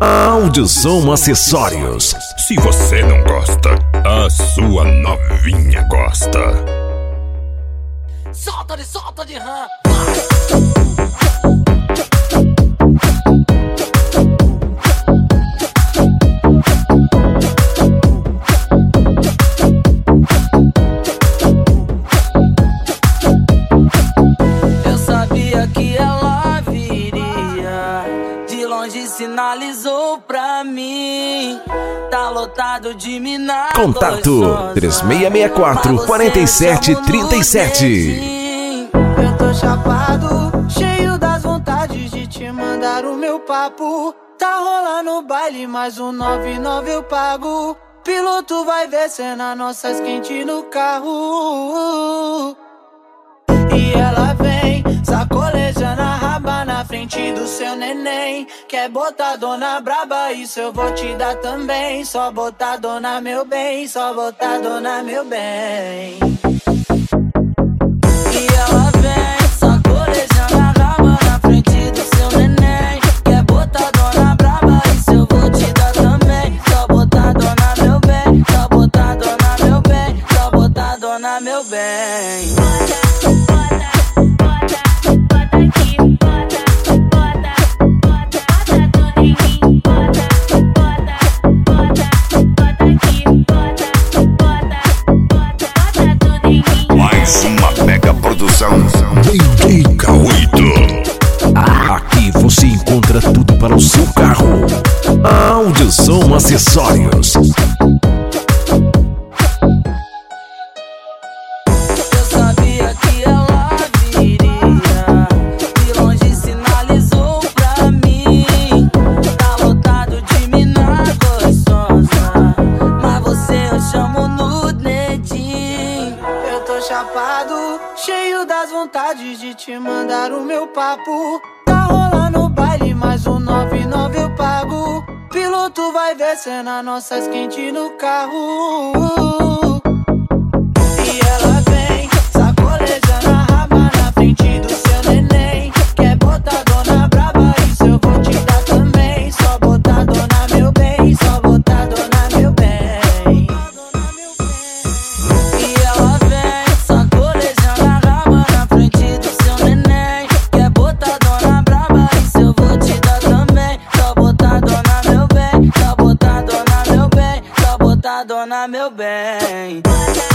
Áudio-som Acessórios. Se você não gosta, a sua novinha gosta. Solta de rã. Eu sabia que ela viria, de longe sinalizou pra mim. Tá lotado de mina. Contato 3664-4737. Eu tô chapado, cheio das vontades de te mandar o meu papo. Tá rolando baile, mais um 99 eu pago. Piloto vai ver cena nossas quente no carro. E ela vem, sacolejando a raba na frente do seu neném. Quer botar dona braba, isso eu vou te dar também. Só botar dona meu bem, só botar dona meu bem. E ela vem, sacolejando a raba na frente do seu neném. Quer botar dona braba, isso eu vou te dar também. Só botar dona meu bem, só botar dona meu bem, só botar dona meu bem. Mais uma mega produção. K8. Aqui você encontra tudo para o seu carro. Áudio-som Acessórios. Eu sabia que ela viria, de longe sinalizou pra mim. Tá lotado de mina gostosa, mas você eu chamo no dedinho. Eu tô chapado, cheio das vontades de te mandar o meu papo. Tá rolando baile, mais um 99 eu pago. Piloto vai ver cena nossas quente no carro. E ela vem, sacolejando a raba na frente do seu neném. Quer botar dona braba, isso eu vou te dar também. Só botar dona meu bem, só botar dona meu bem. E ela vem, sacolejando a raba na frente do seu neném. Quer botar dona braba, isso eu vou te dar também. Só botar dona meu bem, só botar dona meu bem, só botar dona meu bem.